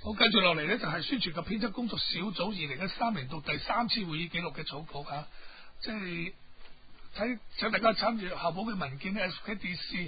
好，跟住落嚟呢，就係宣傳及編輯工作小組2013年到第3次會議記錄嘅草稿啊，即係請大家參閱校報嘅文件呢 SKDC 及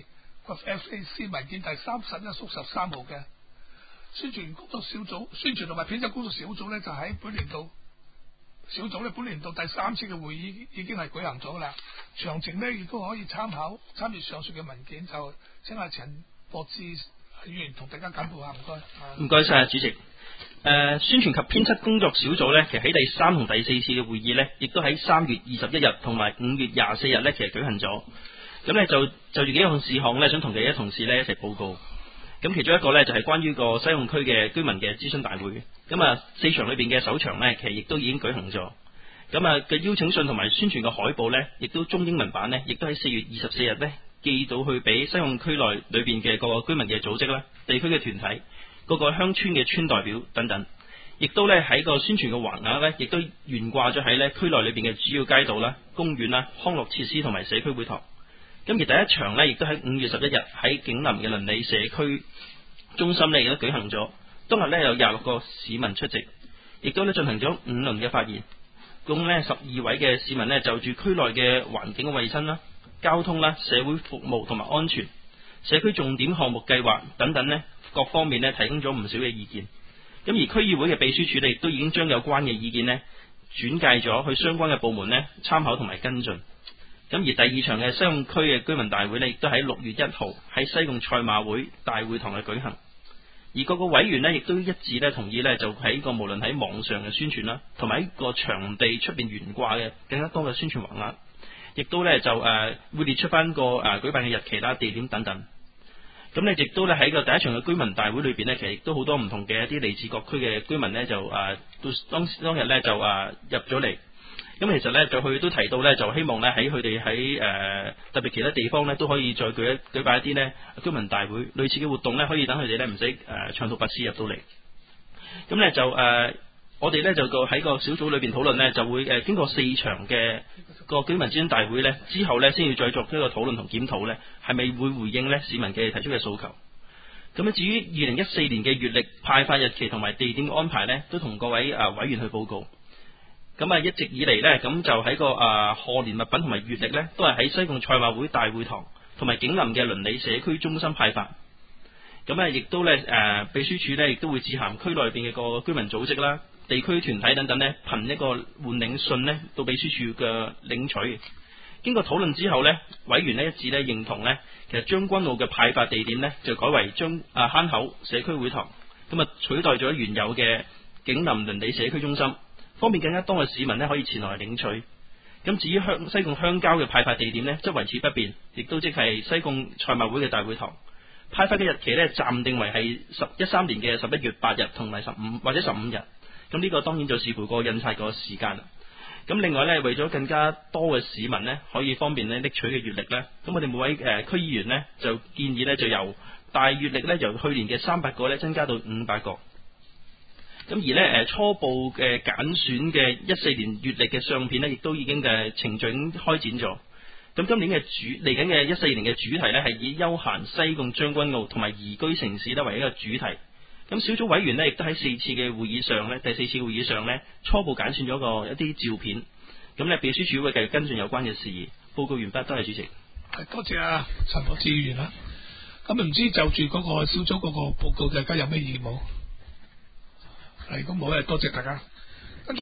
FAC 文件第31/13號嘅宣傳工作小組、宣傳同埋編輯工作小組呢，就喺本年度小組呢，本年度第3次嘅會議已經係舉行咗啦。詳情呢亦都可以參閱上述嘅文件，就請阿陳博志議員同大家簡報下，唔該。 唔該晒，主席。宣傳及編輯工作小組呢，其實喺第3同第4次嘅會議呢，亦都喺3月21日同埋5月24日呢，其實舉行咗。咁呢就住幾項事項呢，想同其他同事呢一齊報告。咁其中一個呢，就係關於個西貢區嘅居民嘅諮詢大會。咁啊，4場裏邊嘅首場呢，其實亦都已經舉行咗。咁啊嘅邀請信同埋宣傳嘅海報呢，亦都中英文版呢，亦都喺4月24日呢，寄到去俾西貢區內裏邊嘅各個居民嘅組織啦、地區嘅團體、各個鄉村嘅村代表等等，亦都咧喺個宣傳嘅橫額咧，亦都懸掛咗喺咧區內裏邊嘅主要街道啦、公園啦、康樂設施同埋社區會堂。咁而第一場咧，亦都喺5月11日喺景林嘅鄰里社區中心咧，亦都舉行咗。當日咧有26個市民出席，亦都咧進行咗5輪嘅發言，共咧12位嘅市民咧就住區內嘅環境衛生啦、交通啦、社會服務同埋安全、社區重點項目計劃等等呢各方面呢提供咗唔少嘅意見。咁而區議會嘅秘書處呢亦都已經將有關嘅意見呢轉介咗去相關嘅部門呢參考同埋跟進。咁而第2場嘅西貢區嘅居民大會呢亦都喺6月1號喺西貢賽馬會大會堂嘅舉行。而各個委員呢亦都一致呢同意呢就喺個無論喺網上嘅宣傳啦，同埋喺個場地出邊懸掛嘅更加多嘅宣傳橫額，亦都咧就會列出翻個舉辦嘅日期啦、地點等等。咁咧亦都咧喺個第1場嘅居民大會裏邊呢，其實亦都好多唔同嘅一啲嚟自各區嘅居民呢，就到當日呢就入咗嚟。咁其實呢，就佢都提到呢，就希望呢喺佢哋喺特別其他地方呢，都可以再舉辦一啲呢居民大會類似嘅活動呢，可以等佢哋呢唔使長途跋涉入到嚟。咁呢就我哋呢就喺個小組裏邊討論呢，就會經過4場嘅個居民諮詢大會呢之後呢，先要再作一個討論同檢討呢，係咪會回應呢市民嘅提出嘅訴求。咁至於2014年嘅月曆派發日期同埋地點嘅安排呢，都同各位委員去報告。咁一直以嚟呢，咁就喺個賀年物品同埋月曆呢，都係喺西貢賽馬會大會堂同埋景林嘅鄰里社區中心派發。咁亦都呢秘書處呢亦都會致函區內邊嘅個居民組織啦、地區團體等等呢，憑一個換領信呢到秘書處嘅領取。經過討論之後呢，委員呢一致呢認同呢，其實將軍澳嘅派發地點呢就改為坑口社區會堂，咁取代咗原有嘅景林鄰里社區中心，方便更加多嘅市民呢可以前來領取。咁至於西貢鄉郊嘅派發地點呢，則維持不變，亦都即係西貢賽馬會嘅大會堂。派發嘅日期呢，暫定為係13年嘅11月8日同埋15或者15日。咁呢個當然就視乎個印刷個時間啦。咁另外呢，為咗更加多嘅市民呢可以方便呢拎取嘅月曆呢，咁我哋每位區議員呢就建議呢，就由大月曆呢，由去年嘅300個呢增加到500個。咁而呢初步嘅揀選嘅14年月曆嘅相片呢，亦都已經嘅程序已經開展咗。咁今年嘅嚟緊嘅14年嘅主題呢，係以休閒西貢將軍澳同埋宜居城市呢為一個主題。咁小組委員呢，亦都喺4次嘅會議上呢，第4次會議上呢，初步揀選咗一啲照片。咁呢秘書處會繼續跟進有關嘅事宜。報告完畢，多謝主席。 多謝陳博志議員啦。咁唔知就住嗰個小組嗰個報告，大家有咩意見冇？係咁冇咧，多謝大家。